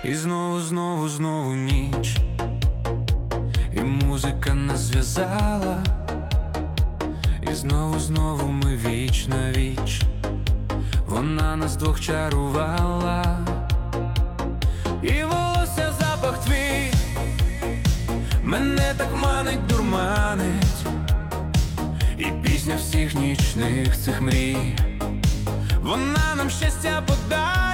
І знову ніч, і музика нас зв'язала, і знову ми віч на віч. Вона нас двох чарувала, і волосся запах твій мене так манить, дурманить, і пісня всіх нічних цих мрій, вона нам щастя подає.